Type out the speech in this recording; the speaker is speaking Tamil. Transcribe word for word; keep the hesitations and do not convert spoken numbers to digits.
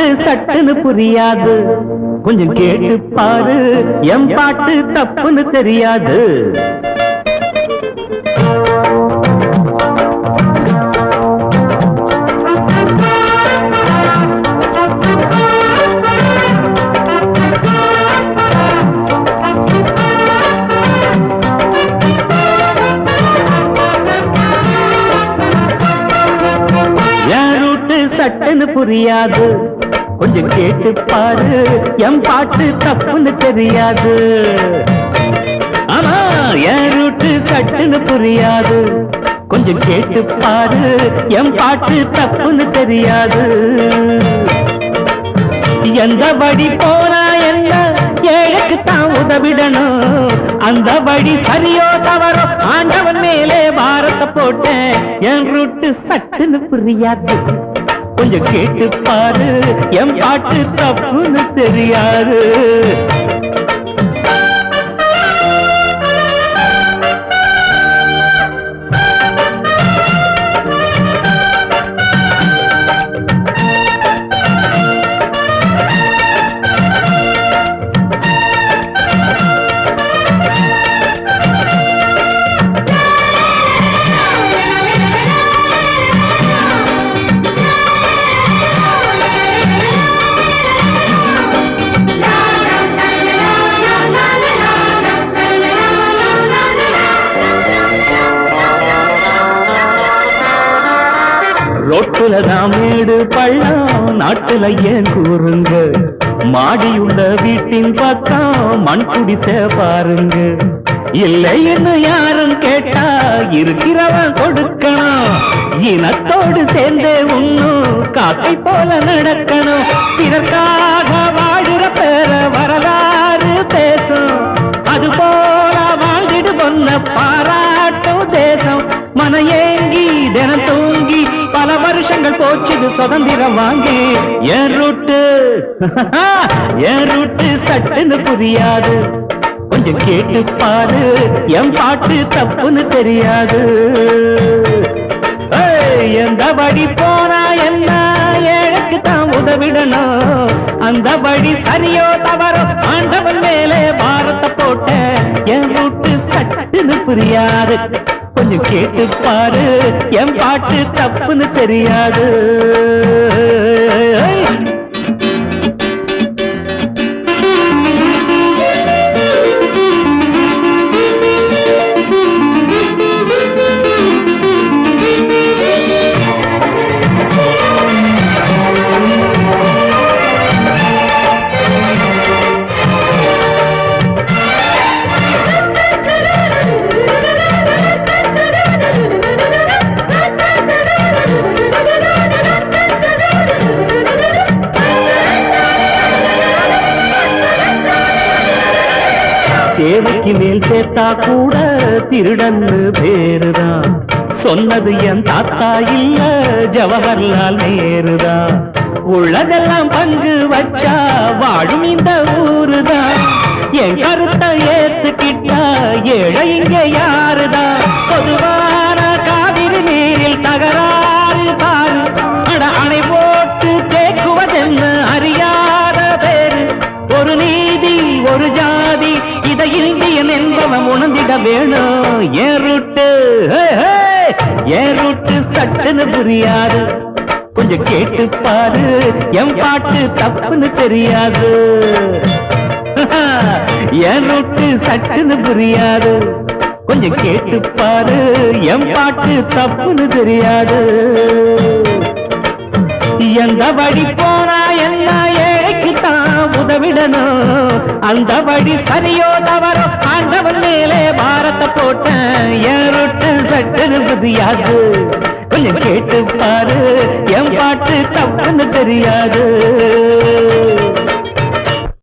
ரூட்டு சட்டுன்னு புரியாது, கொஞ்சம் கேட்டு பாரு என் பாட்டு தப்புன்னு தெரியாது. சட்டுன்னு புரியாது, கொஞ்சம் கேட்டு பாரு என் பாட்டு தப்புன்னு தெரியாது. ஆமா என் ரூட்டு சட்டுன்னு புரியாது, கொஞ்சம் கேட்டு பாரு என் பாட்டு தப்புன்னு தெரியாது. எந்த வழி போனா என்ன ஏழைக்கு தான் உதவிடணும், அந்த வழி சரியோ தவறோ ஆண்டவன் மேலே பாரத்தை போட்டேன். என் ரூட்டு சட்டுன்னு புரியாது, கொஞ்சம் கேட்டு பாரு என் பாட்டு தப்புன்னு தெரியாது. ரோட்டுலதான் மேடு பள்ளம், நாட்டுல ஏன் கூறுங்க, மாடியுள்ள வீட்டின் பக்கம் மண் குடிசை பாருங்க. இல்லைன்னு யாரும் கேட்டா இருக்கிறவன் கொடுக்கணும், இனத்தோடு சேர்ந்தே உண்ணும் காக்கை போல நடக்கணும். இதற்காக வாழுற பேர வரலாறு பேசும், அது போல வாழ்ந்துடு பொன்ன பாராட்டும் தேசம். மன ஏங்கி தினம் தூங்கி பல வருஷங்கள் போச்சுது சுதந்திரம் வாங்கி. என் ரூட்டு என் ரூட்டு சட்டுன்னு புரியாது, கொஞ்சம் கேட்டு பாரு என் பாட்டு தப்புன்னு தெரியாது. எந்த வழி போனா என்ன ஏழைக்கு தான் உதவிடணும், அந்த வழி சரியோ தவறோ ஆண்டவன் மேலே பாரத்தை போட்ட. என் ரூட்டு சட்டுன்னு புரியாது, கொஞ்சம் கேட்டு பாரு என் பாட்டு தப்புன்னு தெரியாது. தேவைக்கு மேல் சேர்த்தா கூட திருடன்னு பேருதான், சொன்னது என் தாத்தா இல்ல ஜவஹர்லால் நேருதான். உள்ளதெல்லாம் பங்கு வச்சா வாழும் இந்த ஊருதான், என் கருத்தை ஏத்துக்கிட்டா ஏழை இங்க யாருதான். பொதுவான காவிரி நீரில் தகராறு பாரு, அட அணை போட்டு தேக்குவதென்ன அறியாத பேரு. ஒரு நீதி ஒரு ஜாதி இதை இந்தியன் என்பவன் உணர்ந்திட வேணும். என் ரூட்டு என் ரூட்டு சட்டுன்னு புரியாது, கொஞ்சம் கேட்டு பாரு என் பாட்டு தப்புன்னு தெரியாது. என் ரூட்டு சட்டுன்னு புரியாது, கொஞ்சம் கேட்டு பாரு என் பாட்டு தப்புன்னு தெரியாது. எந்த வழி போனா என்ன ஏழைக்கு தான் உதவிடணும், அந்த வழி சரியோ தவறோ ஆண்டவன் மேலே பாரத்தை போட்டேன். என் ரூட்டு சட்டுன்னு புரியாது, கொஞ்சம் கேட்டு பாரு என் பாட்டு தப்புன்னு தெரியாது.